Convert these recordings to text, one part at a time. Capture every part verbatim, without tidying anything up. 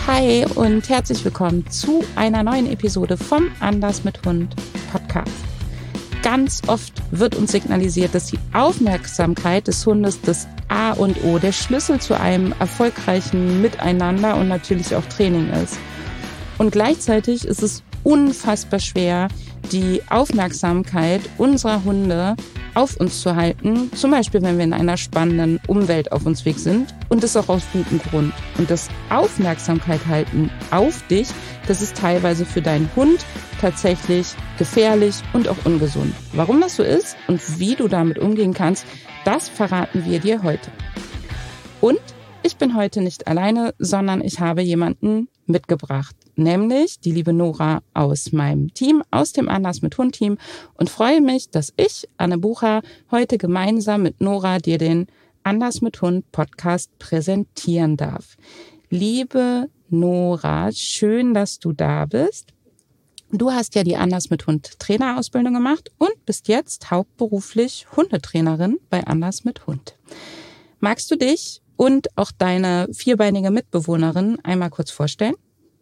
Hi und herzlich willkommen zu einer neuen Episode vom Anders mit Hund Podcast. Ganz oft wird uns signalisiert, dass die Aufmerksamkeit des Hundes das A und O, der Schlüssel zu einem erfolgreichen Miteinander und natürlich auch Training ist. Und gleichzeitig ist es unfassbar schwer, die Aufmerksamkeit unserer Hunde auf uns zu halten, zum Beispiel wenn wir in einer spannenden Umwelt auf uns Weg sind und das auch aus gutem Grund. Und das Aufmerksamkeit halten auf dich, das ist teilweise für deinen Hund tatsächlich gefährlich und auch ungesund. Warum das so ist und wie du damit umgehen kannst, das verraten wir dir heute. Und ich bin heute nicht alleine, sondern ich habe jemanden mitgebracht, nämlich die liebe Nora aus meinem Team, aus dem Anders mit Hund Team, und freue mich, dass ich, Anne Bucher, heute gemeinsam mit Nora dir den Anders mit Hund Podcast präsentieren darf. Liebe Nora, schön, dass du da bist. Du hast ja die Anders mit Hund Trainerausbildung gemacht und bist jetzt hauptberuflich Hundetrainerin bei Anders mit Hund. Magst du dich und auch deine vierbeinige Mitbewohnerin einmal kurz vorstellen?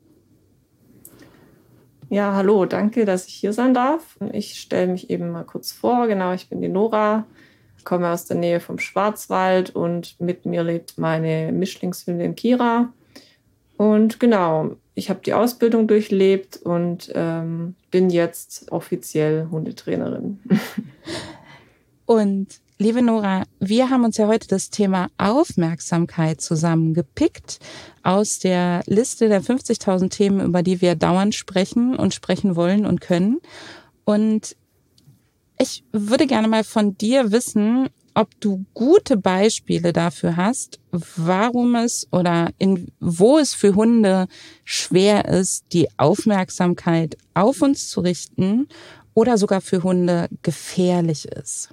Ja, hallo, danke, dass ich hier sein darf. Ich stelle mich eben mal kurz vor. Genau, ich bin die Nora, komme aus der Nähe vom Schwarzwald und mit mir lebt meine Mischlingshündin Kira. Und genau, ich habe die Ausbildung durchlebt und ähm, bin jetzt offiziell Hundetrainerin. Und liebe Nora, wir haben uns ja heute das Thema Aufmerksamkeit zusammengepickt aus der Liste der fünfzigtausend Themen, über die wir dauernd sprechen und sprechen wollen und können. Und ich würde gerne mal von dir wissen, ob du gute Beispiele dafür hast, warum es oder in, wo es für Hunde schwer ist, die Aufmerksamkeit auf uns zu richten oder sogar für Hunde gefährlich ist.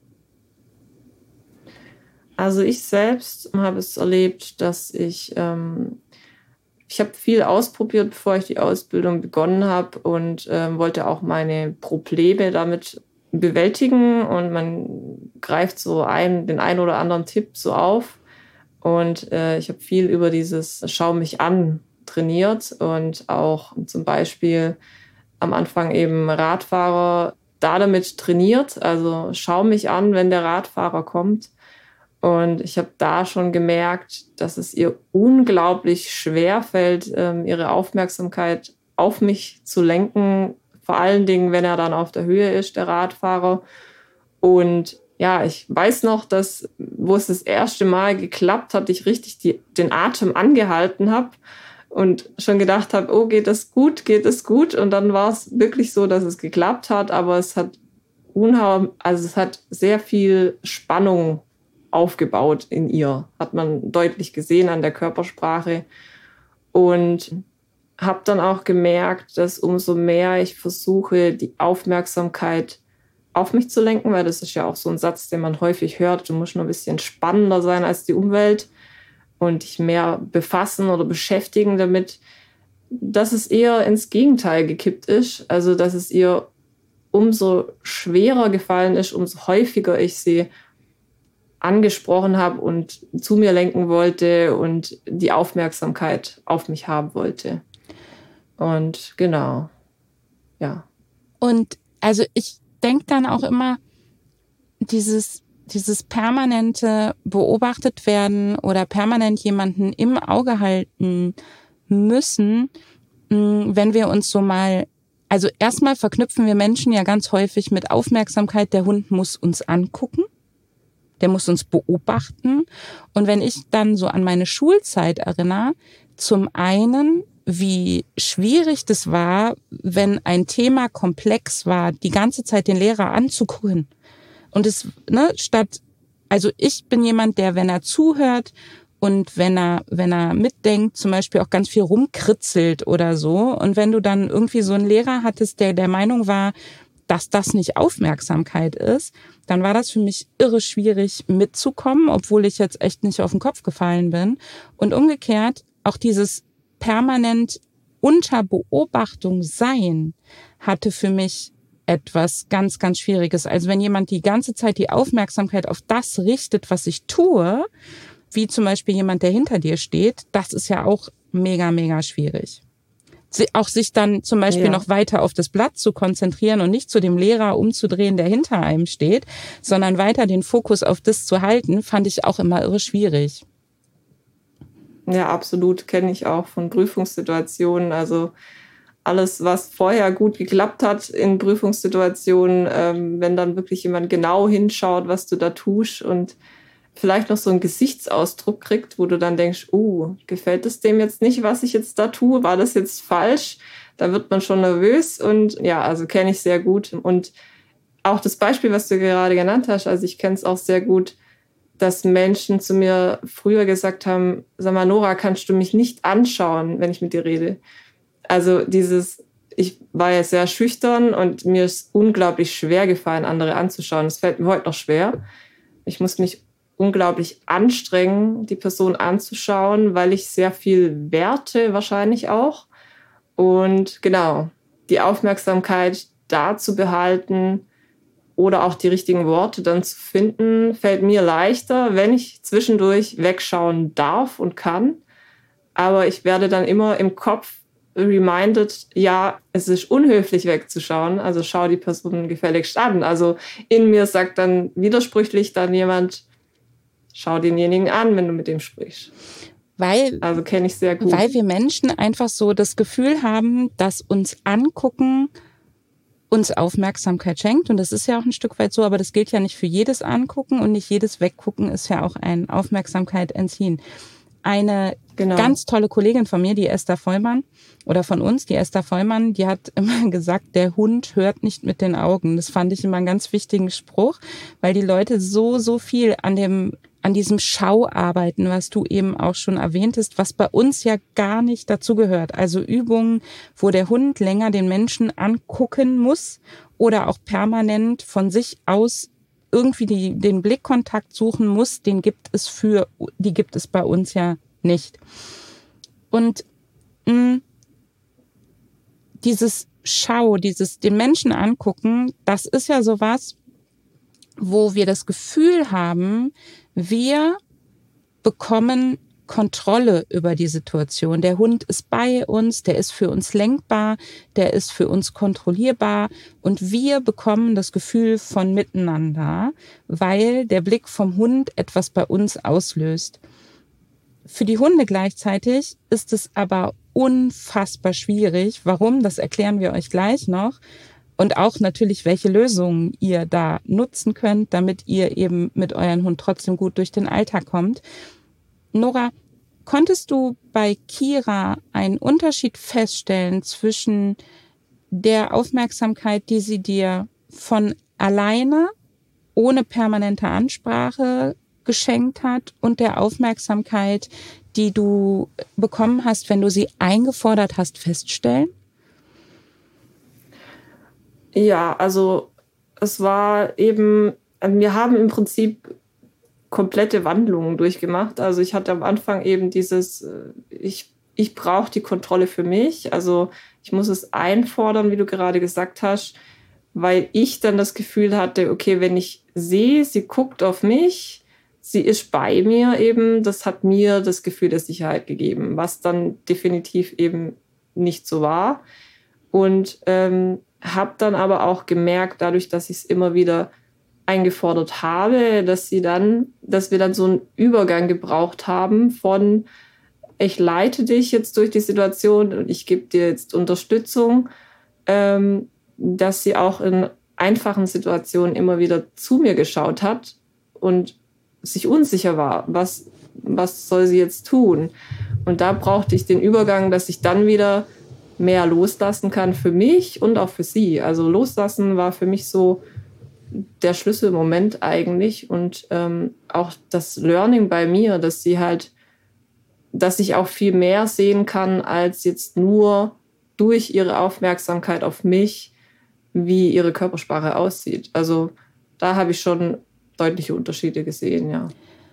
Also ich selbst habe es erlebt, dass ich, ähm, ich habe viel ausprobiert, bevor ich die Ausbildung begonnen habe und ähm, wollte auch meine Probleme damit bewältigen, und man greift so ein, den einen oder anderen Tipp so auf, und äh, ich habe viel über dieses Schau mich an trainiert und auch zum Beispiel am Anfang eben Radfahrer da damit trainiert, also schau mich an, wenn der Radfahrer kommt. Und ich habe da schon gemerkt, dass es ihr unglaublich schwer fällt, ihre Aufmerksamkeit auf mich zu lenken. Vor allen Dingen, wenn er dann auf der Höhe ist, der Radfahrer. Und ja, ich weiß noch, dass, wo es das erste Mal geklappt hat, ich richtig die, den Atem angehalten habe und schon gedacht habe, oh, geht das gut, geht das gut? Und dann war es wirklich so, dass es geklappt hat, aber es hat unheimlich, also es hat sehr viel Spannung aufgebaut in ihr, hat man deutlich gesehen an der Körpersprache, und habe dann auch gemerkt, dass umso mehr ich versuche, die Aufmerksamkeit auf mich zu lenken, weil das ist ja auch so ein Satz, den man häufig hört, du musst nur ein bisschen spannender sein als die Umwelt und dich mehr befassen oder beschäftigen damit, dass es eher ins Gegenteil gekippt ist, also dass es ihr umso schwerer gefallen ist, umso häufiger ich sie angesprochen habe und zu mir lenken wollte und die Aufmerksamkeit auf mich haben wollte. Und genau, ja. Und also ich denke dann auch immer, dieses, dieses permanente beobachtet werden oder permanent jemanden im Auge halten müssen, wenn wir uns so mal, also erstmal verknüpfen wir Menschen ja ganz häufig mit Aufmerksamkeit, der Hund muss uns angucken. Der muss uns beobachten. Und wenn ich dann so an meine Schulzeit erinnere, zum einen, wie schwierig das war, wenn ein Thema komplex war, die ganze Zeit den Lehrer anzugucken. Und es, ne, statt, also ich bin jemand, der, wenn er zuhört und wenn er, wenn er mitdenkt, zum Beispiel auch ganz viel rumkritzelt oder so. Und wenn du dann irgendwie so einen Lehrer hattest, der der Meinung war, dass das nicht Aufmerksamkeit ist, dann war das für mich irre schwierig mitzukommen, obwohl ich jetzt echt nicht auf den Kopf gefallen bin. Und umgekehrt, auch dieses permanent unter Beobachtung sein hatte für mich etwas ganz, ganz Schwieriges. Also wenn jemand die ganze Zeit die Aufmerksamkeit auf das richtet, was ich tue, wie zum Beispiel jemand, der hinter dir steht, das ist ja auch mega, mega schwierig. Sie, auch sich dann zum Beispiel ja. noch weiter auf das Blatt zu konzentrieren und nicht zu dem Lehrer umzudrehen, der hinter einem steht, sondern weiter den Fokus auf das zu halten, fand ich auch immer irre schwierig. Ja, absolut, kenne ich auch von Prüfungssituationen. Also alles, was vorher gut geklappt hat in Prüfungssituationen, ähm, wenn dann wirklich jemand genau hinschaut, was du da tust und vielleicht noch so einen Gesichtsausdruck kriegt, wo du dann denkst, oh, gefällt es dem jetzt nicht, was ich jetzt da tue? War das jetzt falsch? Da wird man schon nervös und ja, also kenne ich sehr gut. Und auch das Beispiel, was du gerade genannt hast, also ich kenne es auch sehr gut, dass Menschen zu mir früher gesagt haben, sag mal, Nora, kannst du mich nicht anschauen, wenn ich mit dir rede? Also dieses, ich war ja sehr schüchtern und mir ist unglaublich schwer gefallen, andere anzuschauen. Das fällt mir heute noch schwer. Ich muss mich unglaublich anstrengen, die Person anzuschauen, weil ich sehr viel werte wahrscheinlich auch. Und genau, die Aufmerksamkeit da zu behalten oder auch die richtigen Worte dann zu finden, fällt mir leichter, wenn ich zwischendurch wegschauen darf und kann. Aber ich werde dann immer im Kopf reminded, ja, es ist unhöflich wegzuschauen, also schau die Person gefälligst an. Also in mir sagt dann widersprüchlich dann jemand, schau denjenigen an, wenn du mit dem sprichst. Weil, also kenne ich sehr gut. Weil wir Menschen einfach so das Gefühl haben, dass uns angucken uns Aufmerksamkeit schenkt. Und das ist ja auch ein Stück weit so, aber das gilt ja nicht für jedes Angucken und nicht jedes Weggucken ist ja auch ein Aufmerksamkeit entziehen. Eine genau. ganz tolle Kollegin von mir, die Esther Vollmann, oder von uns, die Esther Vollmann, die hat immer gesagt, der Hund hört nicht mit den Augen. Das fand ich immer einen ganz wichtigen Spruch, weil die Leute so, so viel an dem an diesem Schau arbeiten, was du eben auch schon erwähntest, was bei uns ja gar nicht dazugehört. Also Übungen, wo der Hund länger den Menschen angucken muss oder auch permanent von sich aus irgendwie die, den Blickkontakt suchen muss, den gibt es für, die gibt es bei uns ja nicht. Und mh, dieses Schau, dieses den Menschen angucken, das ist ja sowas, wo wir das Gefühl haben, wir bekommen Kontrolle über die Situation. Der Hund ist bei uns, der ist für uns lenkbar, der ist für uns kontrollierbar und wir bekommen das Gefühl von Miteinander, weil der Blick vom Hund etwas bei uns auslöst. Für die Hunde gleichzeitig ist es aber unfassbar schwierig. Warum? Das erklären wir euch gleich noch. Und auch natürlich, welche Lösungen ihr da nutzen könnt, damit ihr eben mit eurem Hund trotzdem gut durch den Alltag kommt. Nora, konntest du bei Kira einen Unterschied feststellen zwischen der Aufmerksamkeit, die sie dir von alleine, ohne permanente Ansprache geschenkt hat, und der Aufmerksamkeit, die du bekommen hast, wenn du sie eingefordert hast, feststellen? Ja, also es war eben, wir haben im Prinzip komplette Wandlungen durchgemacht. Also ich hatte am Anfang eben dieses, ich, ich brauche die Kontrolle für mich. Also ich muss es einfordern, wie du gerade gesagt hast, weil ich dann das Gefühl hatte, okay, wenn ich sehe, sie guckt auf mich, sie ist bei mir eben, das hat mir das Gefühl der Sicherheit gegeben, was dann definitiv eben nicht so war. Und ähm, habe dann aber auch gemerkt, dadurch, dass ich es immer wieder eingefordert habe, dass sie dann, dass wir dann so einen Übergang gebraucht haben von ich leite dich jetzt durch die Situation und ich gebe dir jetzt Unterstützung, ähm, dass sie auch in einfachen Situationen immer wieder zu mir geschaut hat und sich unsicher war, was, was soll sie jetzt tun? Und da brauchte ich den Übergang, dass ich dann wieder mehr loslassen kann für mich und auch für sie. Also loslassen war für mich so der Schlüsselmoment eigentlich und ähm, auch das Learning bei mir, dass sie halt, dass ich auch viel mehr sehen kann als jetzt nur durch ihre Aufmerksamkeit auf mich, wie ihre Körpersprache aussieht. Also da habe ich schon deutliche Unterschiede gesehen, ja.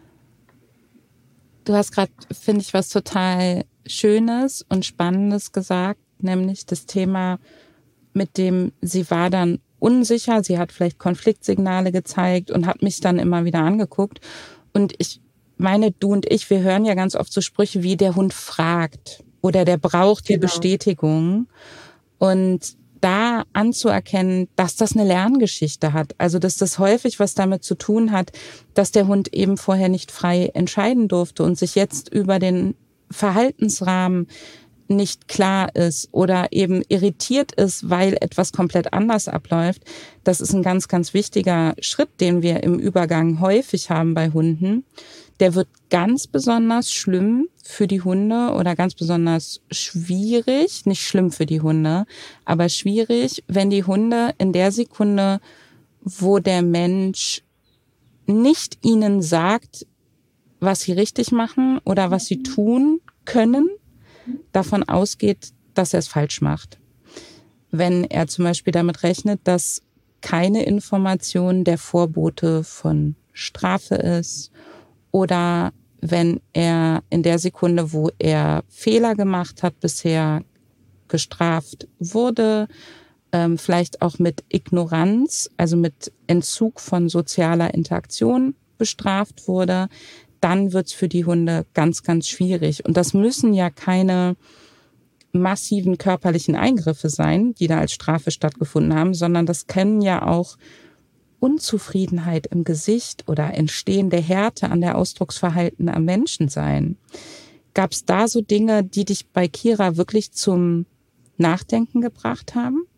Du hast gerade, finde ich, was total Schönes und Spannendes gesagt, nämlich das Thema, mit dem sie war dann unsicher, sie hat vielleicht Konfliktsignale gezeigt und hat mich dann immer wieder angeguckt. Und ich meine, du und ich, wir hören ja ganz oft so Sprüche wie der Hund fragt. oder der braucht die Genau. Bestätigung. Und da anzuerkennen, dass das eine Lerngeschichte hat. Also dass das häufig was damit zu tun hat, dass der Hund eben vorher nicht frei entscheiden durfte und sich jetzt über den Verhaltensrahmen nicht klar ist oder eben irritiert ist, weil etwas komplett anders abläuft. Das ist ein ganz, ganz wichtiger Schritt, den wir im Übergang häufig haben bei Hunden. Der wird ganz besonders schlimm für die Hunde oder ganz besonders schwierig, nicht schlimm für die Hunde, aber schwierig, wenn die Hunde in der Sekunde, wo der Mensch nicht ihnen sagt, was sie richtig machen oder was sie tun können, davon ausgeht, dass er es falsch macht. Wenn er zum Beispiel damit rechnet, dass keine Information der Vorbote von Strafe ist, oder wenn er in der Sekunde, wo er Fehler gemacht hat, bisher gestraft wurde, ähm, vielleicht auch mit Ignoranz, also mit Entzug von sozialer Interaktion bestraft wurde, dann wird's für die Hunde ganz, ganz schwierig. Und das müssen ja keine massiven körperlichen Eingriffe sein, die da als Strafe stattgefunden haben, sondern das können ja auch Unzufriedenheit im Gesicht oder entstehende Härte an der Ausdrucksverhalten am Menschen sein. Gab es da so Dinge, die dich bei Kira wirklich zum Nachdenken gebracht haben?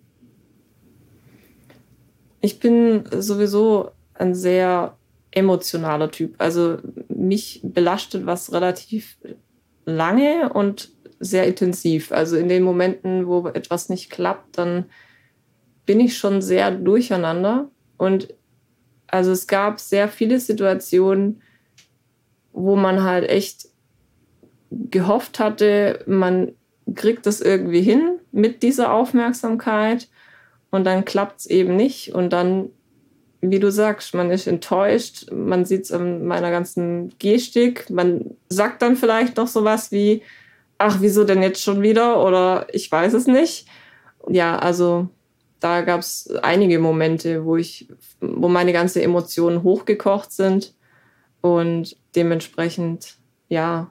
Ich bin sowieso ein sehr emotionaler Typ. Also mich belastet was relativ lange und sehr intensiv. Also in den Momenten, wo etwas nicht klappt, dann bin ich schon sehr durcheinander. Und also es gab sehr viele Situationen, wo man halt echt gehofft hatte, man kriegt das irgendwie hin mit dieser Aufmerksamkeit und dann klappt es eben nicht. Und dann, wie du sagst, man ist enttäuscht, man sieht es an meiner ganzen Gestik, man sagt dann vielleicht noch sowas wie, ach, wieso denn jetzt schon wieder? Oder ich weiß es nicht. Ja, also da gab es einige Momente, wo ich, wo meine ganzen Emotionen hochgekocht sind und dementsprechend, ja,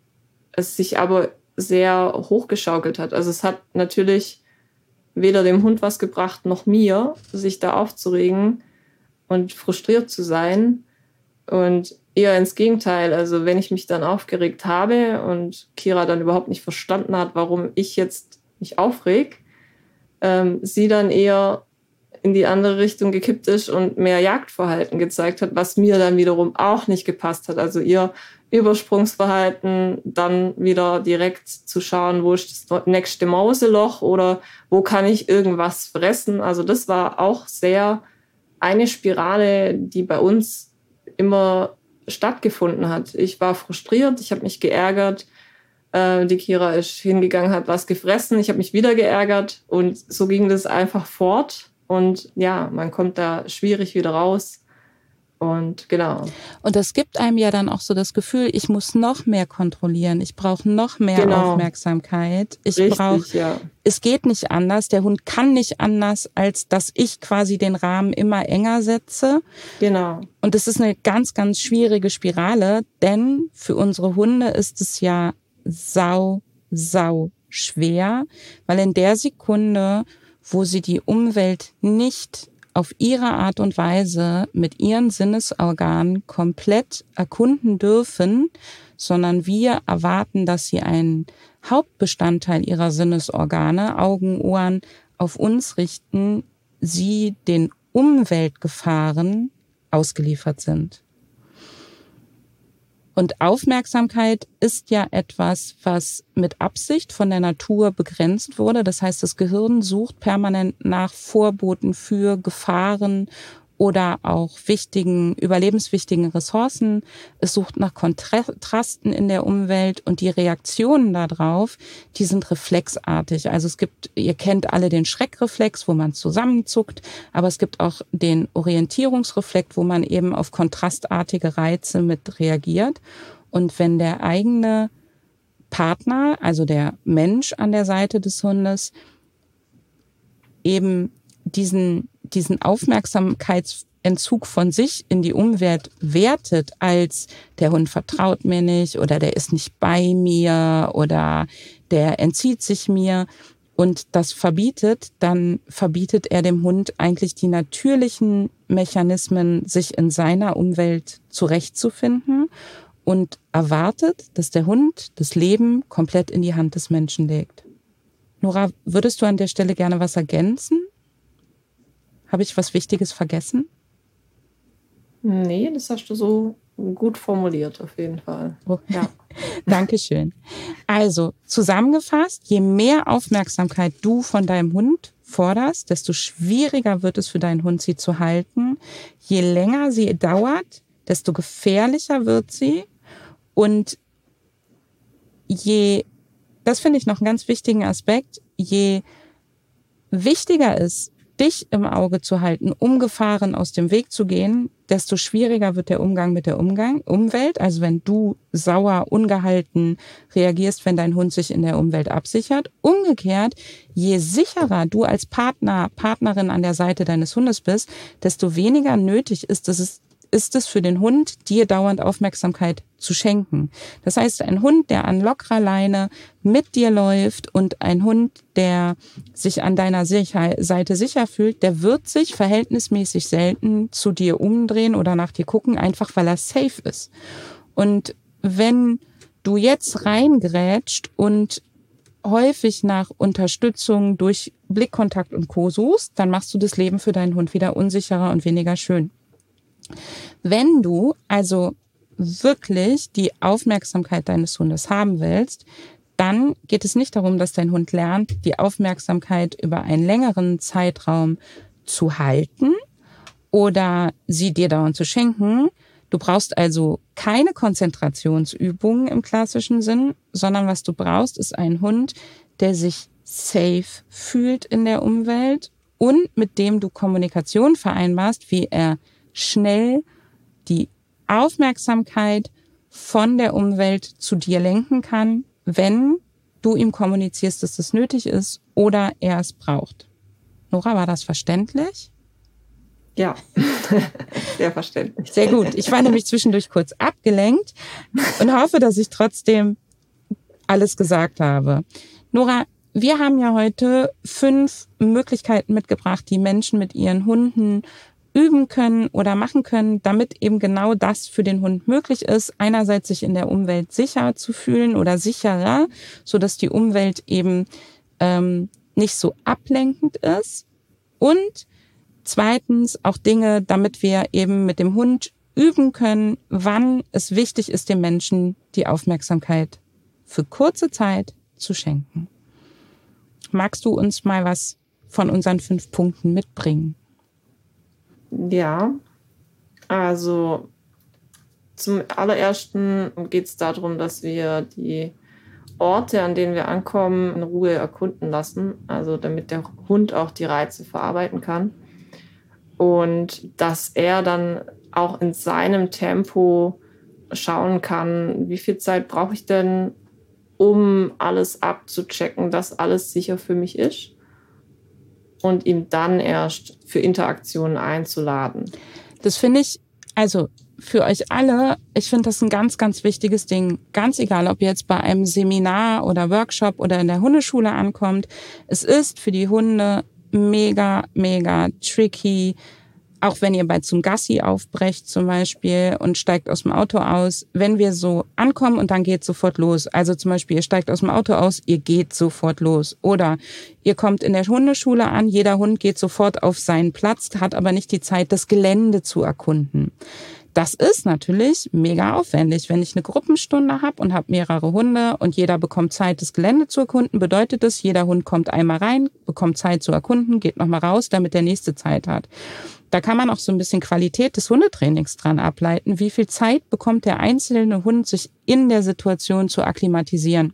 es sich aber sehr hochgeschaukelt hat. Also es hat natürlich weder dem Hund was gebracht, noch mir, sich da aufzuregen und frustriert zu sein. Und eher ins Gegenteil. Also wenn ich mich dann aufgeregt habe und Kira dann überhaupt nicht verstanden hat, warum ich jetzt mich aufreg, ähm, sie dann eher in die andere Richtung gekippt ist und mehr Jagdverhalten gezeigt hat, was mir dann wiederum auch nicht gepasst hat. Also ihr Übersprungsverhalten, dann wieder direkt zu schauen, wo ist das nächste Mauseloch oder wo kann ich irgendwas fressen. Also das war auch sehr eine Spirale, die bei uns immer stattgefunden hat. Ich war frustriert, ich habe mich geärgert. Äh, die Kira ist hingegangen, hat was gefressen. Ich habe mich wieder geärgert und so ging das einfach fort. Und ja, man kommt da schwierig wieder raus. Und genau. Und das gibt einem ja dann auch so das Gefühl, ich muss noch mehr kontrollieren, ich brauche noch mehr Genau. Aufmerksamkeit. Ich Richtig, brauche, ja. Es geht nicht anders, der Hund kann nicht anders, als dass ich quasi den Rahmen immer enger setze. Genau. Und das ist eine ganz, ganz schwierige Spirale, denn für unsere Hunde ist es ja sau, sau schwer, weil in der Sekunde, wo sie die Umwelt nicht auf ihre Art und Weise mit ihren Sinnesorganen komplett erkunden dürfen, sondern wir erwarten, dass sie einen Hauptbestandteil ihrer Sinnesorgane, Augen, Ohren, auf uns richten, sie den Umweltgefahren ausgeliefert sind. Und Aufmerksamkeit ist ja etwas, was mit Absicht von der Natur begrenzt wurde. Das heißt, das Gehirn sucht permanent nach Vorboten für Gefahren oder auch wichtigen, überlebenswichtigen Ressourcen. Es sucht nach Kontrasten in der Umwelt und die Reaktionen darauf, die sind reflexartig. Also es gibt, ihr kennt alle den Schreckreflex, wo man zusammenzuckt, aber es gibt auch den Orientierungsreflex, wo man eben auf kontrastartige Reize mit reagiert. Und wenn der eigene Partner, also der Mensch an der Seite des Hundes, eben diesen diesen Aufmerksamkeits Entzug von sich in die Umwelt wertet als der Hund vertraut mir nicht oder der ist nicht bei mir oder der entzieht sich mir und das verbietet, dann verbietet er dem Hund eigentlich die natürlichen Mechanismen, sich in seiner Umwelt zurechtzufinden und erwartet, dass der Hund das Leben komplett in die Hand des Menschen legt. Nora, würdest du an der Stelle gerne was ergänzen? Habe ich was Wichtiges vergessen? Nee, das hast du so gut formuliert, auf jeden Fall. Oh. Ja. Dankeschön. Also, zusammengefasst, je mehr Aufmerksamkeit du von deinem Hund forderst, desto schwieriger wird es für deinen Hund, sie zu halten. Je länger sie dauert, desto gefährlicher wird sie. Und je, das finde ich noch einen ganz wichtigen Aspekt, je wichtiger ist, dich im Auge zu halten, um Gefahren aus dem Weg zu gehen, desto schwieriger wird der Umgang mit der Umgang, Umwelt. Also wenn du sauer, ungehalten reagierst, wenn dein Hund sich in der Umwelt absichert. Umgekehrt, je sicherer du als Partner, Partnerin an der Seite deines Hundes bist, desto weniger nötig ist es, ist es für den Hund, dir dauernd Aufmerksamkeit zu schenken. Das heißt, ein Hund, der an lockerer Leine mit dir läuft und ein Hund, der sich an deiner Seite sicher fühlt, der wird sich verhältnismäßig selten zu dir umdrehen oder nach dir gucken, einfach weil er safe ist. Und wenn du jetzt reingrätscht und häufig nach Unterstützung durch Blickkontakt und Co. suchst, dann machst du das Leben für deinen Hund wieder unsicherer und weniger schön. Wenn du also wirklich die Aufmerksamkeit deines Hundes haben willst, dann geht es nicht darum, dass dein Hund lernt, die Aufmerksamkeit über einen längeren Zeitraum zu halten oder sie dir dauernd zu schenken. Du brauchst also keine Konzentrationsübungen im klassischen Sinn, sondern was du brauchst, ist ein Hund, der sich safe fühlt in der Umwelt und mit dem du Kommunikation vereinbarst, wie er schnell die Aufmerksamkeit von der Umwelt zu dir lenken kann, wenn du ihm kommunizierst, dass das nötig ist oder er es braucht. Nora, war das verständlich? Ja, sehr verständlich. Sehr gut. Ich war nämlich zwischendurch kurz abgelenkt und hoffe, dass ich trotzdem alles gesagt habe. Nora, wir haben ja heute fünf Möglichkeiten mitgebracht, die Menschen mit ihren Hunden üben können oder machen können, damit eben genau das für den Hund möglich ist. Einerseits sich in der Umwelt sicher zu fühlen oder sicherer, sodass die Umwelt eben ähm, nicht so ablenkend ist. Und zweitens auch Dinge, damit wir eben mit dem Hund üben können, wann es wichtig ist, dem Menschen die Aufmerksamkeit für kurze Zeit zu schenken. Magst du uns mal was von unseren fünf Punkten mitbringen? Ja, also zum allerersten geht es darum, dass wir die Orte, an denen wir ankommen, in Ruhe erkunden lassen, also damit der Hund auch die Reize verarbeiten kann und dass er dann auch in seinem Tempo schauen kann, wie viel Zeit brauche ich denn, um alles abzuchecken, dass alles sicher für mich ist. Und ihn dann erst für Interaktionen einzuladen. Das finde ich, also für euch alle, ich finde das ein ganz, ganz wichtiges Ding. Ganz egal, ob ihr jetzt bei einem Seminar oder Workshop oder in der Hundeschule ankommt. Es ist für die Hunde mega, mega tricky. Auch wenn ihr bei zum Gassi aufbrecht zum Beispiel und steigt aus dem Auto aus, wenn wir so ankommen und dann geht sofort los. Also zum Beispiel, ihr steigt aus dem Auto aus, ihr geht sofort los. Oder ihr kommt in der Hundeschule an, jeder Hund geht sofort auf seinen Platz, hat aber nicht die Zeit, das Gelände zu erkunden. Das ist natürlich mega aufwendig. Wenn ich eine Gruppenstunde habe und habe mehrere Hunde und jeder bekommt Zeit, das Gelände zu erkunden, bedeutet das, jeder Hund kommt einmal rein, bekommt Zeit zu erkunden, geht nochmal raus, damit der nächste Zeit hat. Da kann man auch so ein bisschen Qualität des Hundetrainings dran ableiten. Wie viel Zeit bekommt der einzelne Hund, sich in der Situation zu akklimatisieren?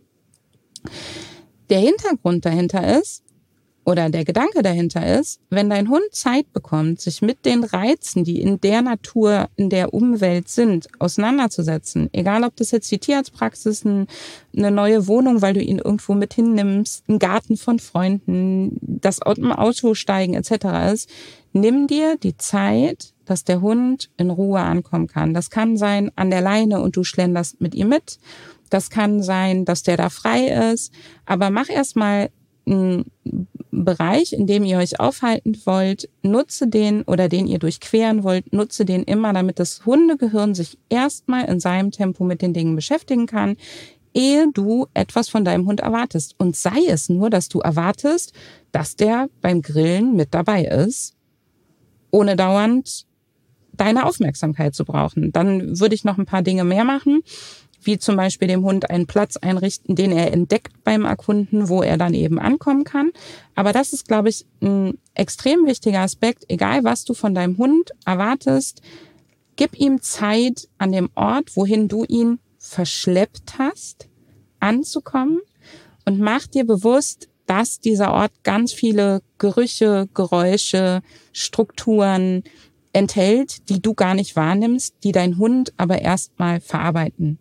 Der Hintergrund dahinter ist, oder der Gedanke dahinter ist, wenn dein Hund Zeit bekommt, sich mit den Reizen, die in der Natur, in der Umwelt sind, auseinanderzusetzen, egal ob das jetzt die Tierarztpraxis, eine neue Wohnung, weil du ihn irgendwo mit hinnimmst, ein Garten von Freunden, das Auto steigen et cetera ist, nimm dir die Zeit, dass der Hund in Ruhe ankommen kann. Das kann sein an der Leine und du schlenderst mit ihm mit. Das kann sein, dass der da frei ist. Aber mach erstmal einen Bereich, in dem ihr euch aufhalten wollt, nutze den oder den ihr durchqueren wollt, nutze den immer, damit das Hundegehirn sich erstmal in seinem Tempo mit den Dingen beschäftigen kann, ehe du etwas von deinem Hund erwartest. Und sei es nur, dass du erwartest, dass der beim Grillen mit dabei ist, ohne dauernd deine Aufmerksamkeit zu brauchen. Dann würde ich noch ein paar Dinge mehr machen, wie zum Beispiel dem Hund einen Platz einrichten, den er entdeckt beim Erkunden, wo er dann eben ankommen kann. Aber das ist, glaube ich, ein extrem wichtiger Aspekt. Egal, was du von deinem Hund erwartest, gib ihm Zeit an dem Ort, wohin du ihn verschleppt hast, anzukommen und mach dir bewusst, dass dieser Ort ganz viele Gerüche, Geräusche, Strukturen enthält, die du gar nicht wahrnimmst, die dein Hund aber erstmal verarbeiten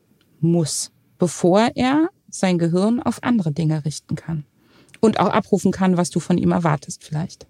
muss, bevor er sein Gehirn auf andere Dinge richten kann und auch abrufen kann, was du von ihm erwartest vielleicht.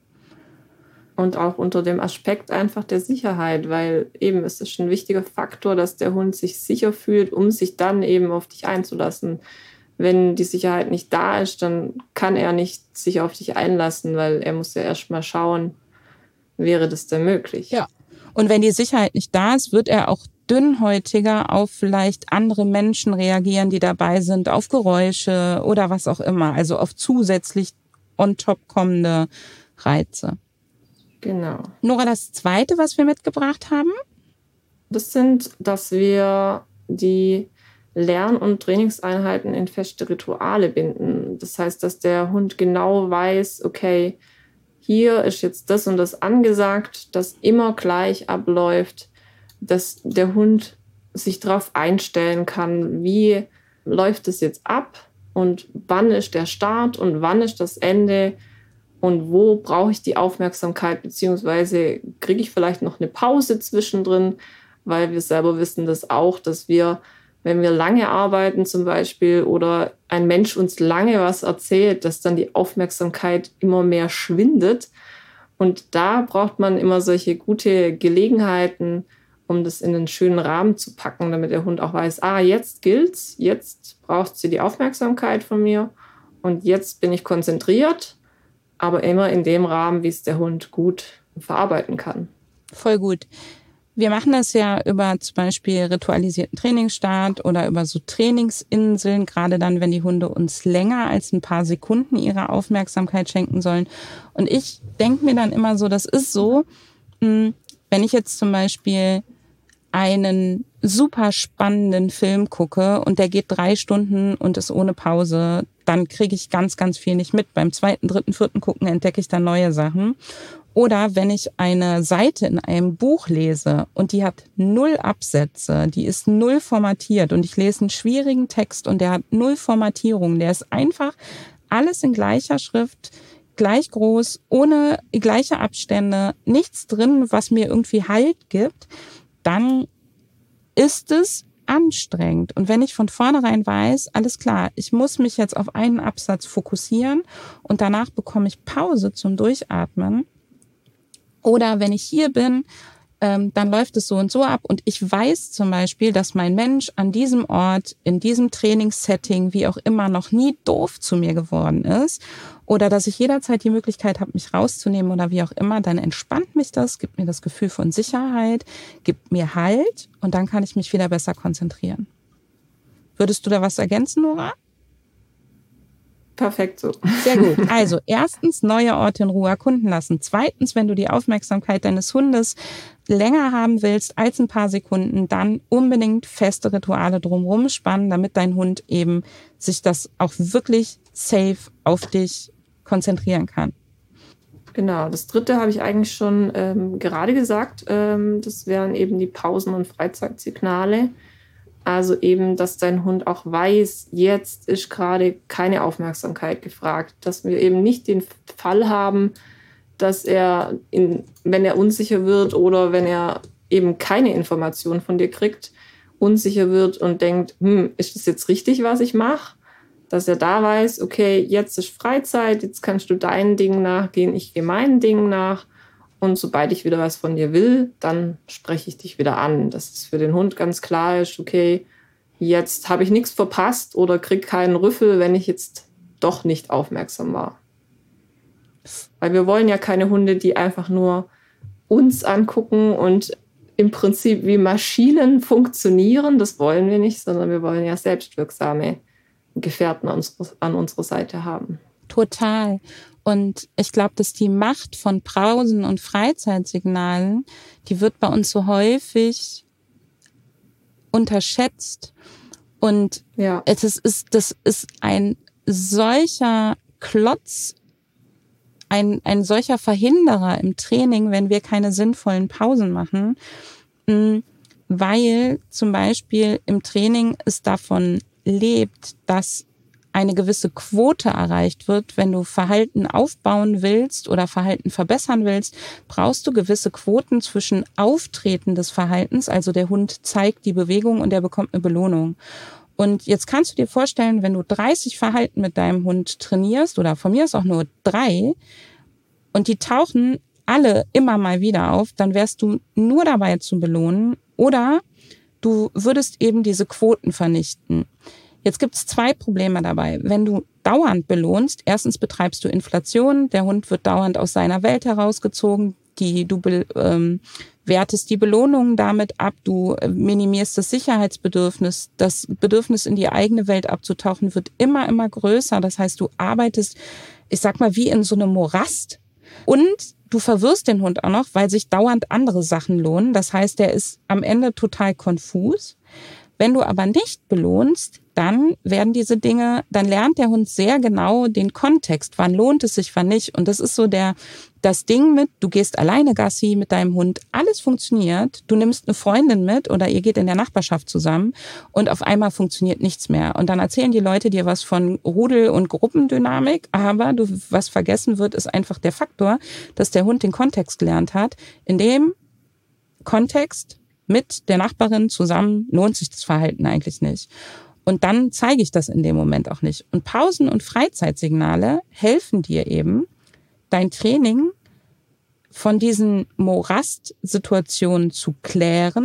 Und auch unter dem Aspekt einfach der Sicherheit, weil eben ist es ein wichtiger Faktor, dass der Hund sich sicher fühlt, um sich dann eben auf dich einzulassen. Wenn die Sicherheit nicht da ist, dann kann er nicht sich auf dich einlassen, weil er muss ja erst mal schauen, wäre das denn möglich. Ja. Und wenn die Sicherheit nicht da ist, wird er auch dünnhäutiger auf vielleicht andere Menschen reagieren, die dabei sind, auf Geräusche oder was auch immer. Also auf zusätzlich on top kommende Reize. Genau. Nora, das Zweite, was wir mitgebracht haben? Das sind, dass wir die Lern- und Trainingseinheiten in feste Rituale binden. Das heißt, dass der Hund genau weiß, okay, hier ist jetzt das und das angesagt, das immer gleich abläuft, dass der Hund sich darauf einstellen kann, wie läuft es jetzt ab und wann ist der Start und wann ist das Ende und wo brauche ich die Aufmerksamkeit, beziehungsweise kriege ich vielleicht noch eine Pause zwischendrin, weil wir selber wissen das auch, dass wir, wenn wir lange arbeiten zum Beispiel oder ein Mensch uns lange was erzählt, dass dann die Aufmerksamkeit immer mehr schwindet. Und da braucht man immer solche gute Gelegenheiten, um das in einen schönen Rahmen zu packen, damit der Hund auch weiß, ah, jetzt gilt's, jetzt braucht sie die Aufmerksamkeit von mir und jetzt bin ich konzentriert, aber immer in dem Rahmen, wie es der Hund gut verarbeiten kann. Voll gut. Wir machen das ja über zum Beispiel ritualisierten Trainingsstart oder über so Trainingsinseln, gerade dann, wenn die Hunde uns länger als ein paar Sekunden ihre Aufmerksamkeit schenken sollen. Und ich denke mir dann immer so, das ist so, wenn ich jetzt zum Beispiel einen super spannenden Film gucke und der geht drei Stunden und ist ohne Pause, dann kriege ich ganz, ganz viel nicht mit. Beim zweiten, dritten, vierten Gucken entdecke ich dann neue Sachen. Oder wenn ich eine Seite in einem Buch lese und die hat null Absätze, die ist null formatiert und ich lese einen schwierigen Text und der hat null Formatierung, der ist einfach alles in gleicher Schrift, gleich groß, ohne gleiche Abstände, nichts drin, was mir irgendwie Halt gibt, dann ist es anstrengend. Und wenn ich von vornherein weiß, alles klar, ich muss mich jetzt auf einen Absatz fokussieren und danach bekomme ich Pause zum Durchatmen, oder wenn ich hier bin, ähm, dann läuft es so und so ab. Und ich weiß zum Beispiel, dass mein Mensch an diesem Ort, in diesem Trainingssetting, wie auch immer, noch nie doof zu mir geworden ist. Oder dass ich jederzeit die Möglichkeit habe, mich rauszunehmen oder wie auch immer. Dann entspannt mich das, gibt mir das Gefühl von Sicherheit, gibt mir Halt und dann kann ich mich wieder besser konzentrieren. Würdest du da was ergänzen, Nora? Perfekt so. Sehr gut. Also erstens, neue Orte in Ruhe erkunden lassen. Zweitens, wenn du die Aufmerksamkeit deines Hundes länger haben willst als ein paar Sekunden, dann unbedingt feste Rituale drumherum spannen, damit dein Hund eben sich das auch wirklich safe auf dich konzentrieren kann. Genau, das dritte habe ich eigentlich schon ähm, gerade gesagt. Ähm, das wären eben die Pausen- und Freizeitsignale. Also eben, dass dein Hund auch weiß, jetzt ist gerade keine Aufmerksamkeit gefragt. Dass wir eben nicht den Fall haben, dass er, in, wenn er unsicher wird oder wenn er eben keine Information von dir kriegt, unsicher wird und denkt, hm, ist das jetzt richtig, was ich mache? Dass er da weiß, okay, jetzt ist Freizeit, jetzt kannst du deinen Dingen nachgehen, ich gehe meinen Dingen nach. Und sobald ich wieder was von dir will, dann spreche ich dich wieder an. Dass es für den Hund ganz klar ist, okay, jetzt habe ich nichts verpasst oder kriege keinen Rüffel, wenn ich jetzt doch nicht aufmerksam war. Weil wir wollen ja keine Hunde, die einfach nur uns angucken und im Prinzip wie Maschinen funktionieren. Das wollen wir nicht, sondern wir wollen ja selbstwirksame Gefährten an unserer, an unserer Seite haben. Total. Und ich glaube, dass die Macht von Pausen und Freizeitsignalen, die wird bei uns so häufig unterschätzt. Und ja. es ist, ist, das ist ein solcher Klotz, ein, ein solcher Verhinderer im Training, wenn wir keine sinnvollen Pausen machen, weil zum Beispiel im Training es davon lebt, dass eine gewisse Quote erreicht wird. Wenn du Verhalten aufbauen willst oder Verhalten verbessern willst, brauchst du gewisse Quoten zwischen Auftreten des Verhaltens, also der Hund zeigt die Bewegung und er bekommt eine Belohnung. Und jetzt kannst du dir vorstellen, wenn du dreißig Verhalten mit deinem Hund trainierst oder von mir ist auch nur drei und die tauchen alle immer mal wieder auf, dann wärst du nur dabei zu belohnen oder du würdest eben diese Quoten vernichten. Jetzt gibt es zwei Probleme dabei. Wenn du dauernd belohnst, erstens betreibst du Inflation, der Hund wird dauernd aus seiner Welt herausgezogen, die, du ähm, wertest die Belohnungen damit ab, du minimierst das Sicherheitsbedürfnis, das Bedürfnis in die eigene Welt abzutauchen wird immer, immer größer. Das heißt, du arbeitest, ich sag mal, wie in so einem Morast und du verwirrst den Hund auch noch, weil sich dauernd andere Sachen lohnen. Das heißt, der ist am Ende total konfus. Wenn du aber nicht belohnst, dann werden diese Dinge, dann lernt der Hund sehr genau den Kontext, wann lohnt es sich, wann nicht. Und das ist so der das Ding mit, du gehst alleine Gassi mit deinem Hund, alles funktioniert, du nimmst eine Freundin mit oder ihr geht in der Nachbarschaft zusammen und auf einmal funktioniert nichts mehr. Und dann erzählen die Leute dir was von Rudel- und Gruppendynamik, aber du, was vergessen wird, ist einfach der Faktor, dass der Hund den Kontext gelernt hat. In dem Kontext mit der Nachbarin zusammen lohnt sich das Verhalten eigentlich nicht. Und dann zeige ich das in dem Moment auch nicht. Und Pausen und Freizeitsignale helfen dir eben, dein Training von diesen Morast-Situationen zu klären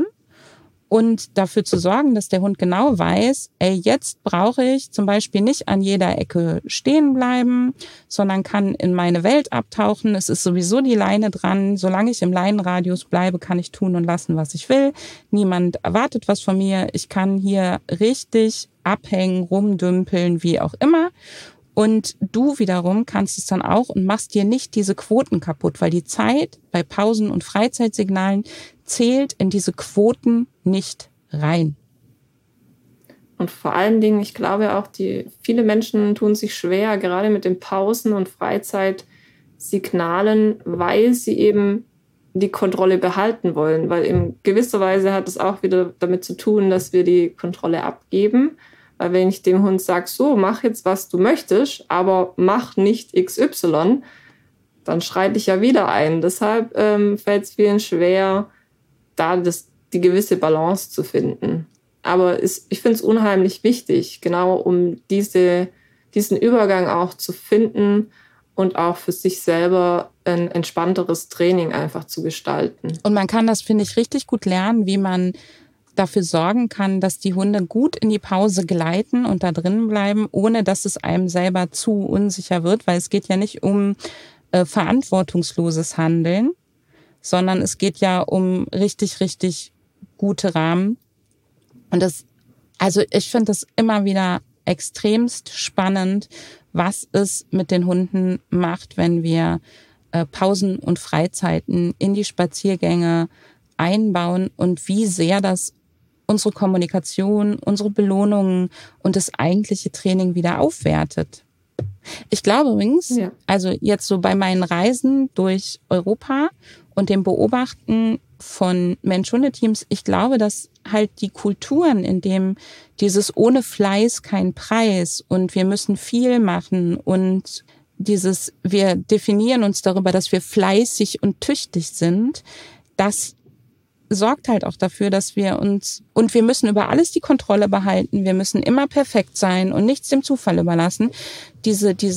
und dafür zu sorgen, dass der Hund genau weiß, ey, jetzt brauche ich zum Beispiel nicht an jeder Ecke stehen bleiben, sondern kann in meine Welt abtauchen. Es ist sowieso die Leine dran. Solange ich im Leinenradius bleibe, kann ich tun und lassen, was ich will. Niemand erwartet was von mir. Ich kann hier richtig abhängen, rumdümpeln, wie auch immer. Und du wiederum kannst es dann auch und machst dir nicht diese Quoten kaputt, weil die Zeit bei Pausen und Freizeitsignalen zählt in diese Quoten nicht rein. Und vor allen Dingen, ich glaube auch, die viele Menschen tun sich schwer, gerade mit den Pausen und Freizeitsignalen, weil sie eben die Kontrolle behalten wollen. Weil in gewisser Weise hat es auch wieder damit zu tun, dass wir die Kontrolle abgeben. Weil wenn ich dem Hund sage, so, mach jetzt, was du möchtest, aber mach nicht X Y, dann schreite ich ja wieder ein. Deshalb ähm, fällt es vielen schwer, da das, die gewisse Balance zu finden. Aber es, ich finde es unheimlich wichtig, genau um diese, diesen Übergang auch zu finden und auch für sich selber ein entspannteres Training einfach zu gestalten. Und man kann das, finde ich, richtig gut lernen, wie man dafür sorgen kann, dass die Hunde gut in die Pause gleiten und da drinnen bleiben, ohne dass es einem selber zu unsicher wird, weil es geht ja nicht um äh, verantwortungsloses Handeln, sondern es geht ja um richtig, richtig gute Rahmen. Und das, also ich finde das immer wieder extremst spannend, was es mit den Hunden macht, wenn wir äh, Pausen und Freizeiten in die Spaziergänge einbauen und wie sehr das unsere Kommunikation, unsere Belohnungen und das eigentliche Training wieder aufwertet. Ich glaube übrigens, ja. also jetzt so bei meinen Reisen durch Europa und dem Beobachten von Mensch-Hunde-Teams, ich glaube, dass halt die Kulturen, in dem dieses ohne Fleiß kein Preis und wir müssen viel machen und dieses, wir definieren uns darüber, dass wir fleißig und tüchtig sind, das sorgt halt auch dafür, dass wir uns, und wir müssen über alles die Kontrolle behalten, wir müssen immer perfekt sein und nichts dem Zufall überlassen. Diese, dieses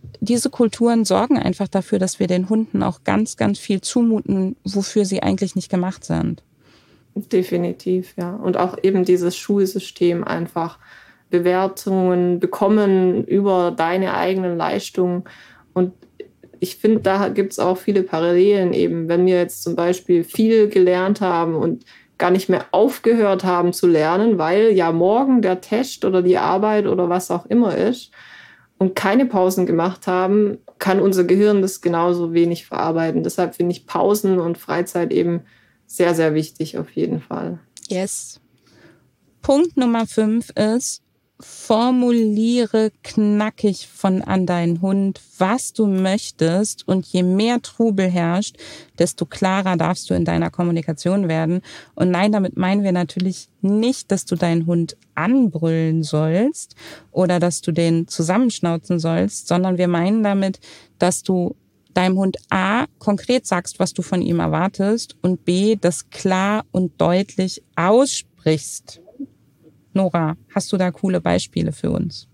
diese Kulturen sorgen einfach dafür, dass wir den Hunden auch ganz, ganz viel zumuten, wofür sie eigentlich nicht gemacht sind. Definitiv, ja. Und auch eben dieses Schulsystem einfach Bewertungen bekommen über deine eigenen Leistungen. Und ich finde, da gibt es auch viele Parallelen eben. Wenn wir jetzt zum Beispiel viel gelernt haben und gar nicht mehr aufgehört haben zu lernen, weil ja morgen der Test oder die Arbeit oder was auch immer ist und keine Pausen gemacht haben, kann unser Gehirn das genauso wenig verarbeiten. Deshalb finde ich Pausen und Freizeit eben sehr, sehr wichtig auf jeden Fall. Yes. Punkt Nummer fünf ist, formuliere knackig von an deinen Hund, was du möchtest, und je mehr Trubel herrscht, desto klarer darfst du in deiner Kommunikation werden. Und nein, damit meinen wir natürlich nicht, dass du deinen Hund anbrüllen sollst oder dass du den zusammenschnauzen sollst, sondern wir meinen damit, dass du deinem Hund A konkret sagst, was du von ihm erwartest, und B, das klar und deutlich aussprichst. Nora, hast du da coole Beispiele für uns?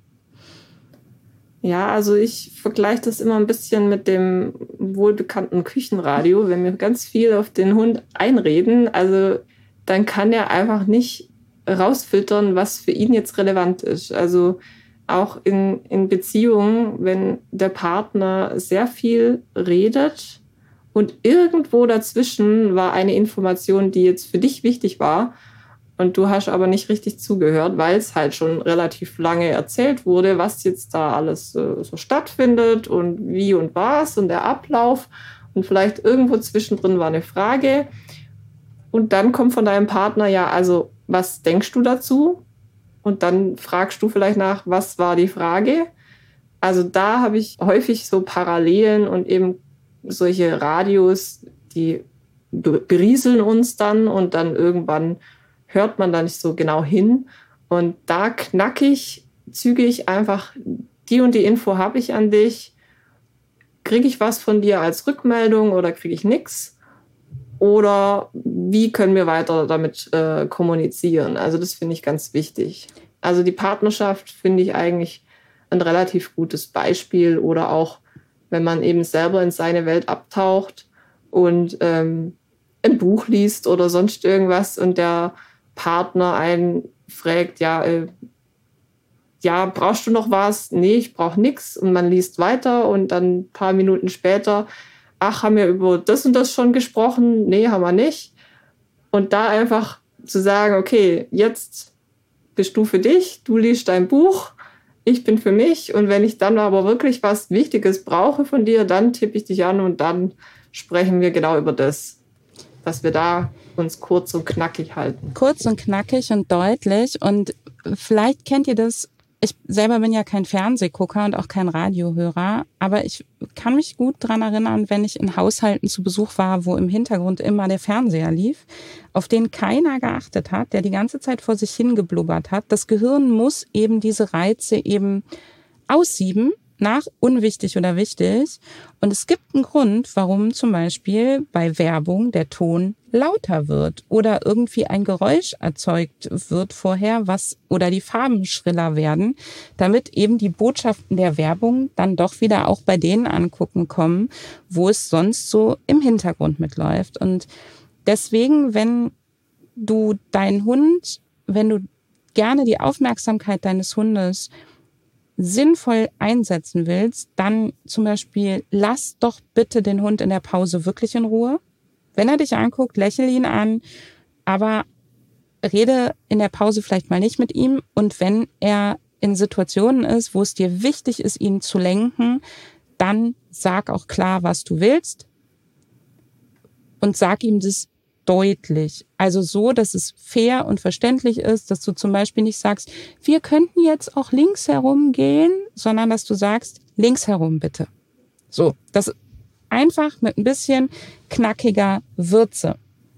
Ja, also ich vergleiche das immer ein bisschen mit dem wohlbekannten Küchenradio. Wenn wir ganz viel auf den Hund einreden, also dann kann er einfach nicht rausfiltern, was für ihn jetzt relevant ist. Also auch in, in Beziehungen, wenn der Partner sehr viel redet und irgendwo dazwischen war eine Information, die jetzt für dich wichtig war, und du hast aber nicht richtig zugehört, weil es halt schon relativ lange erzählt wurde, was jetzt da alles äh, so stattfindet und wie und was und der Ablauf. Und vielleicht irgendwo zwischendrin war eine Frage. Und dann kommt von deinem Partner, ja, also was denkst du dazu? Und dann fragst du vielleicht nach, was war die Frage? Also da habe ich häufig so Parallelen und eben solche Radios, die berieseln uns dann und dann irgendwann hört man da nicht so genau hin. Und da knackig, zügig einfach, die und die Info habe ich an dich. Kriege ich was von dir als Rückmeldung oder kriege ich nichts? Oder wie können wir weiter damit äh, kommunizieren? Also das finde ich ganz wichtig. Also die Partnerschaft finde ich eigentlich ein relativ gutes Beispiel. Oder auch, wenn man eben selber in seine Welt abtaucht und ähm, ein Buch liest oder sonst irgendwas und der Partner einen fragt, ja, äh, ja, brauchst du noch was? Nee, ich brauche nichts. Und man liest weiter und dann ein paar Minuten später, ach, haben wir über das und das schon gesprochen? Nee, haben wir nicht. Und da einfach zu sagen, okay, jetzt bist du für dich, du liest dein Buch, ich bin für mich. Und wenn ich dann aber wirklich was Wichtiges brauche von dir, dann tippe ich dich an und dann sprechen wir genau über das, dass wir da uns kurz und knackig halten. Kurz und knackig und deutlich. Und vielleicht kennt ihr das, ich selber bin ja kein Fernsehgucker und auch kein Radiohörer, aber ich kann mich gut dran erinnern, wenn ich in Haushalten zu Besuch war, wo im Hintergrund immer der Fernseher lief, auf den keiner geachtet hat, der die ganze Zeit vor sich hingeblubbert hat. Das Gehirn muss eben diese Reize eben aussieben nach unwichtig oder wichtig. Und es gibt einen Grund, warum zum Beispiel bei Werbung der Ton lauter wird oder irgendwie ein Geräusch erzeugt wird vorher, was oder die Farben schriller werden, damit eben die Botschaften der Werbung dann doch wieder auch bei denen angucken kommen, wo es sonst so im Hintergrund mitläuft. Und deswegen, wenn du deinen Hund, wenn du gerne die Aufmerksamkeit deines Hundes sinnvoll einsetzen willst, dann zum Beispiel lass doch bitte den Hund in der Pause wirklich in Ruhe. Wenn er dich anguckt, lächel ihn an, aber rede in der Pause vielleicht mal nicht mit ihm. Und wenn er in Situationen ist, wo es dir wichtig ist, ihn zu lenken, dann sag auch klar, was du willst und sag ihm das deutlich. Also so, dass es fair und verständlich ist, dass du zum Beispiel nicht sagst, wir könnten jetzt auch links herum gehen, sondern dass du sagst, links herum bitte. So, das einfach mit ein bisschen knackiger Würze.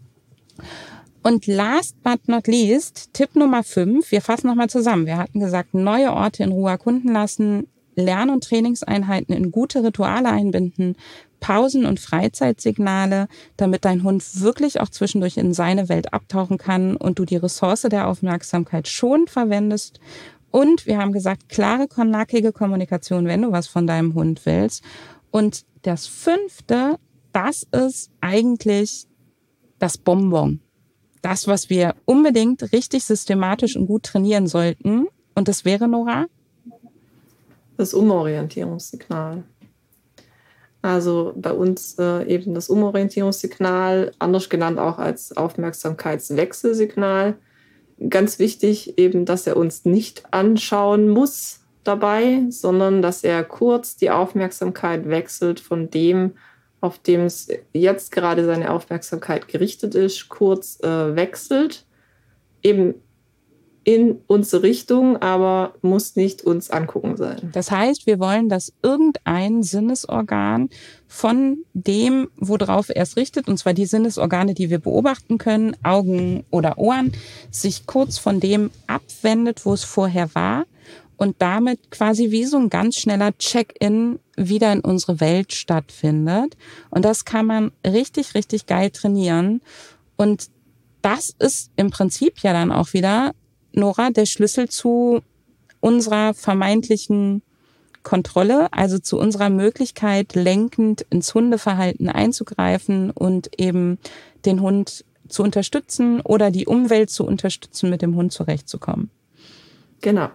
Und last but not least, Tipp Nummer fünf, wir fassen nochmal zusammen. Wir hatten gesagt, neue Orte in Ruhe erkunden lassen, Lern- und Trainingseinheiten in gute Rituale einbinden, Pausen und Freizeitsignale, damit dein Hund wirklich auch zwischendurch in seine Welt abtauchen kann und du die Ressource der Aufmerksamkeit schonend verwendest. Und wir haben gesagt, klare, knackige Kommunikation, wenn du was von deinem Hund willst. Und das fünfte, das ist eigentlich das Bonbon. Das, was wir unbedingt richtig systematisch und gut trainieren sollten. Und das wäre, Nora? Das Umorientierungssignal. Also bei uns äh, eben das Umorientierungssignal, anders genannt auch als Aufmerksamkeitswechselsignal. Ganz wichtig eben, dass er uns nicht anschauen muss dabei, sondern dass er kurz die Aufmerksamkeit wechselt von dem, auf dem es jetzt gerade seine Aufmerksamkeit gerichtet ist, kurz äh, wechselt. Eben in unsere Richtung, aber muss nicht uns angucken sein. Das heißt, wir wollen, dass irgendein Sinnesorgan von dem, worauf er es richtet, und zwar die Sinnesorgane, die wir beobachten können, Augen oder Ohren, sich kurz von dem abwendet, wo es vorher war und damit quasi wie so ein ganz schneller Check-in wieder in unsere Welt stattfindet. Und das kann man richtig, richtig geil trainieren. Und das ist im Prinzip ja dann auch wieder, Nora, der Schlüssel zu unserer vermeintlichen Kontrolle, also zu unserer Möglichkeit, lenkend ins Hundeverhalten einzugreifen und eben den Hund zu unterstützen oder die Umwelt zu unterstützen, mit dem Hund zurechtzukommen. Genau.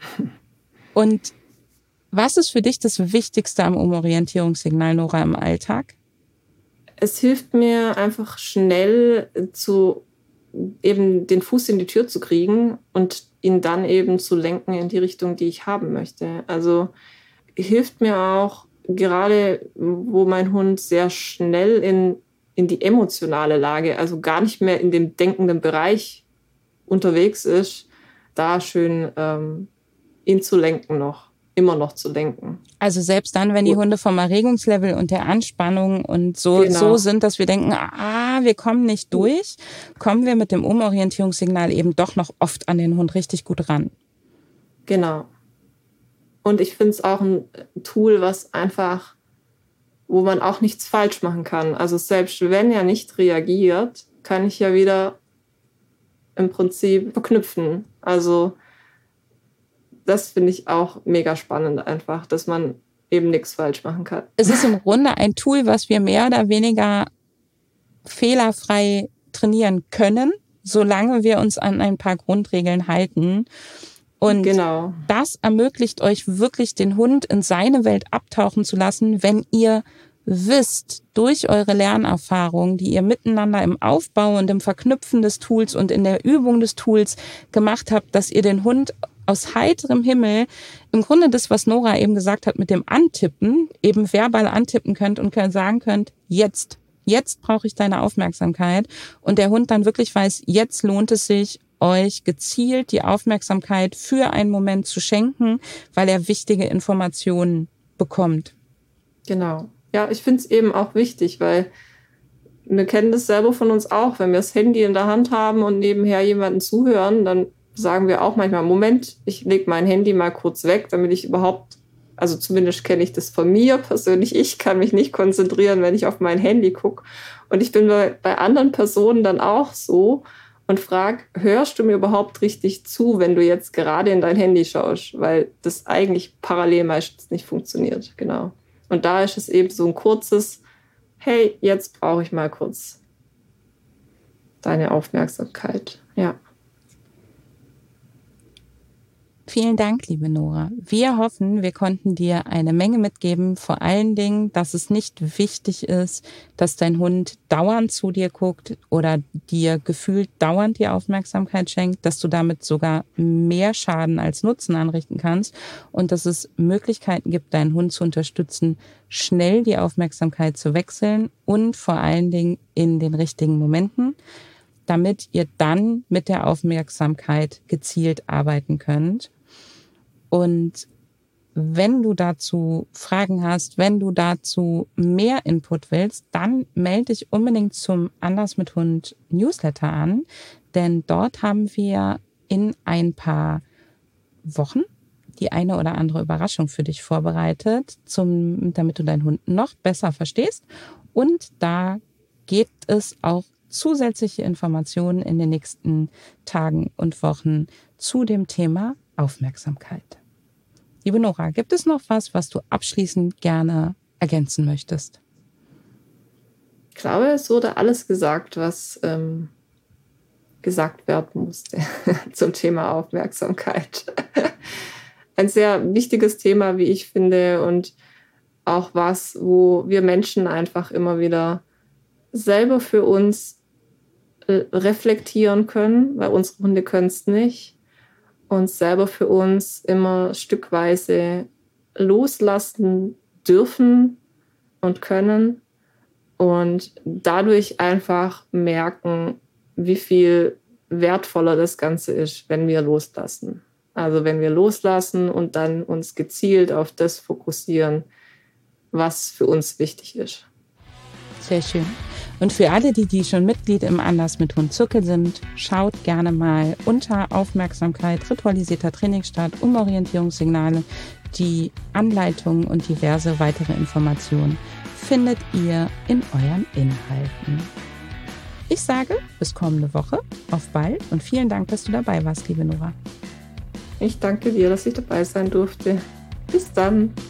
Und was ist für dich das Wichtigste am Umorientierungssignal, Nora, im Alltag? Es hilft mir einfach schnell zu eben den Fuß in die Tür zu kriegen und ihn dann eben zu lenken in die Richtung, die ich haben möchte. Also hilft mir auch gerade, wo mein Hund sehr schnell in, in die emotionale Lage, also gar nicht mehr in dem denkenden Bereich unterwegs ist, da schön ähm, ihn zu lenken noch. Immer noch zu lenken. Also selbst dann, wenn die Hunde vom Erregungslevel und der Anspannung und so, genau. so sind, dass wir denken, ah, wir kommen nicht durch, kommen wir mit dem Umorientierungssignal eben doch noch oft an den Hund richtig gut ran. Genau. Und ich finde es auch ein Tool, was einfach, wo man auch nichts falsch machen kann. Also selbst wenn er nicht reagiert, kann ich ja wieder im Prinzip verknüpfen. Also das finde ich auch mega spannend einfach, dass man eben nichts falsch machen kann. Es ist im Grunde ein Tool, was wir mehr oder weniger fehlerfrei trainieren können, solange wir uns an ein paar Grundregeln halten. Und genau. Das ermöglicht euch wirklich, den Hund in seine Welt abtauchen zu lassen, wenn ihr wisst, durch eure Lernerfahrung, die ihr miteinander im Aufbau und im Verknüpfen des Tools und in der Übung des Tools gemacht habt, dass ihr den Hund aus heiterem Himmel im Grunde das, was Nora eben gesagt hat mit dem Antippen, eben verbal antippen könnt und könnt sagen könnt, jetzt, jetzt brauche ich deine Aufmerksamkeit. Und der Hund dann wirklich weiß, jetzt lohnt es sich, euch gezielt die Aufmerksamkeit für einen Moment zu schenken, weil er wichtige Informationen bekommt. Genau. Ja, ich finde es eben auch wichtig, weil wir kennen das selber von uns auch. Wenn wir das Handy in der Hand haben und nebenher jemanden zuhören, dann sagen wir auch manchmal, Moment, ich lege mein Handy mal kurz weg, damit ich überhaupt, also zumindest kenne ich das von mir persönlich, ich kann mich nicht konzentrieren, wenn ich auf mein Handy gucke. Und ich bin bei, bei anderen Personen dann auch so und frage, hörst du mir überhaupt richtig zu, wenn du jetzt gerade in dein Handy schaust? Weil das eigentlich parallel meistens nicht funktioniert, genau. Und da ist es eben so ein kurzes, hey, jetzt brauche ich mal kurz deine Aufmerksamkeit, ja. Vielen Dank, liebe Nora. Wir hoffen, wir konnten dir eine Menge mitgeben. Vor allen Dingen, dass es nicht wichtig ist, dass dein Hund dauernd zu dir guckt oder dir gefühlt dauernd die Aufmerksamkeit schenkt, dass du damit sogar mehr Schaden als Nutzen anrichten kannst und dass es Möglichkeiten gibt, deinen Hund zu unterstützen, schnell die Aufmerksamkeit zu wechseln und vor allen Dingen in den richtigen Momenten, damit ihr dann mit der Aufmerksamkeit gezielt arbeiten könnt. Und wenn du dazu Fragen hast, wenn du dazu mehr Input willst, dann melde dich unbedingt zum Anders mit Hund Newsletter an, denn dort haben wir in ein paar Wochen die eine oder andere Überraschung für dich vorbereitet, zum, damit du deinen Hund noch besser verstehst. Und da gibt es auch zusätzliche Informationen in den nächsten Tagen und Wochen zu dem Thema Aufmerksamkeit. Liebe Nora, gibt es noch was, was du abschließend gerne ergänzen möchtest? Ich glaube, es wurde alles gesagt, was ähm, gesagt werden musste zum Thema Aufmerksamkeit. Ein sehr wichtiges Thema, wie ich finde, und auch was, wo wir Menschen einfach immer wieder selber für uns äh, reflektieren können, weil unsere Hunde können es nicht, und selber für uns immer stückweise loslassen dürfen und können und dadurch einfach merken, wie viel wertvoller das Ganze ist, wenn wir loslassen. Also wenn wir loslassen und dann uns gezielt auf das fokussieren, was für uns wichtig ist. Sehr schön. Und für alle, die, die schon Mitglied im Anders mit Hund Zirkel sind, schaut gerne mal unter Aufmerksamkeit, ritualisierter Trainingsstart, Umorientierungssignale, die Anleitungen und diverse weitere Informationen findet ihr in euren Inhalten. Ich sage bis kommende Woche, auf bald und vielen Dank, dass du dabei warst, liebe Nora. Ich danke dir, dass ich dabei sein durfte. Bis dann.